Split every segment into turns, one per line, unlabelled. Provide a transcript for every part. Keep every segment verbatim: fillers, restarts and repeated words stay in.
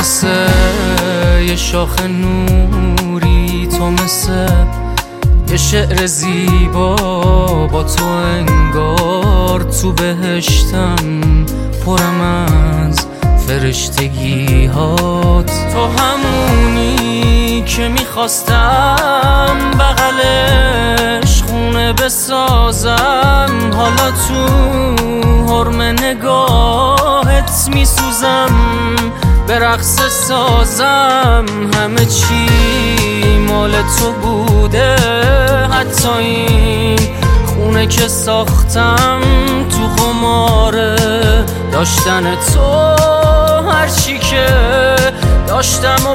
مثل یه شاخ نوری، تو مثل یه شعر زیبا، با تو انگار تو بهشتم، پرم از فرشتگی هات. تو همونی که میخواستم بغلش خونه بسازم، حالا تو حرم نگاهت میسوزم، به رقص سازم. همه چی مال تو بوده، حتی این خونه که ساختم تو قماره داشتن تو. هر چی که داشتم و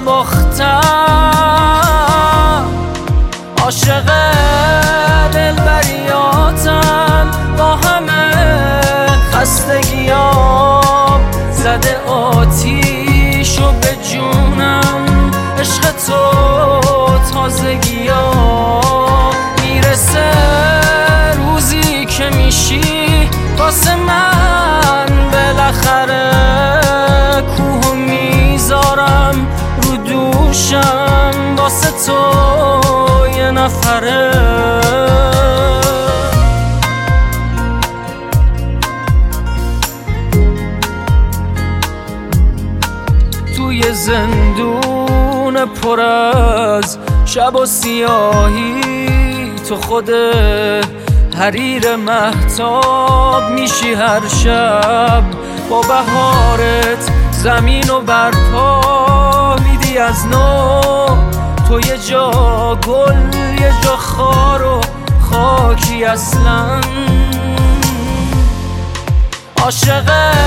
باختم، عاشق دلبریاتم، با همه خستگیام زده آتیشو به جونم. عشق تو تازگیام، میرسه روزی که میشی واسه من بالاخره. کوهو میذارم رو دوشم واسه تو یه نفره. توی زندون پر از شب و سیاهی، تو خود حریر مهتاب میشی هر شب. با بهارت زمین و برپا میدی از نو، تو یه جا گل یه جا خار و خاکی اصلا. عاشق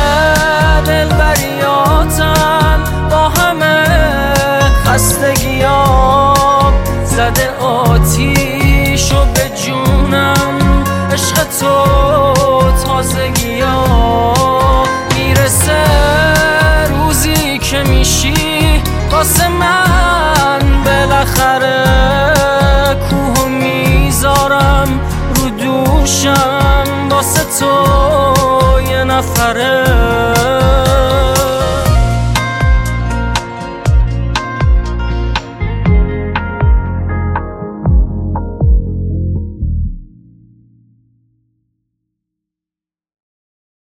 دلبریاتم، با همه خستگیام زده آتیشو به جونم. عشق تو تازگیام، میرسه روزی که میشی واسه من بالاخره. کوهو میذارم رو دوشم واسه تو یه نفره.